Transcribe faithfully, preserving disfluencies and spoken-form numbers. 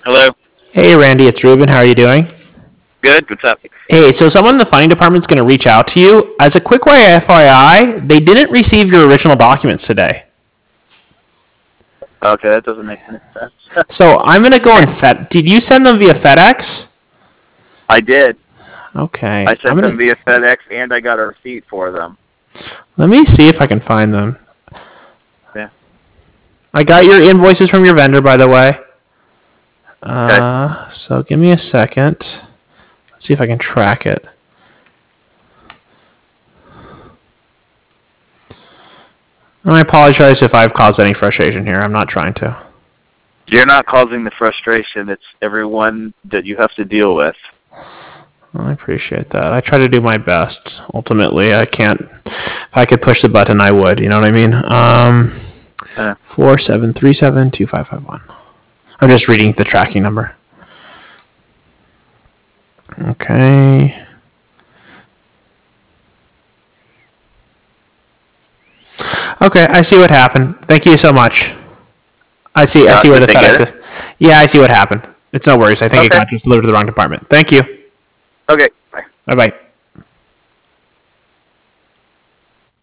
Hello. Hey, Randy, it's Ruben. How are you doing? Good. What's up? Hey, so someone in the funding department is going to reach out to you. As a quick F Y I, they didn't receive your original documents today. Okay, that doesn't make any sense. So I'm going to go and Fed. Did you send them via FedEx? I did. Okay. I I'm sent them gonna. via FedEx, and I got a receipt for them. Let me see if I can find them. Yeah. I got your invoices from your vendor, by the way. Okay. Uh, so give me a second. Let's see if I can track it. I apologize if I've caused any frustration here. I'm not trying to. You're not causing the frustration. It's everyone that you have to deal with. I appreciate that. I try to do my best. Ultimately, I can't. If I could push the button, I would. You know what I mean? Um, Uh, four seven three seven two five five one. I'm just reading the tracking number. Okay. Okay, I see what happened. Thank you so much. I see. I got, see where did the they get FedEx it? is. Yeah, I see what happened. It's no worries. I think it Okay. got just delivered to the wrong department. Thank you. Okay. Bye. Bye bye.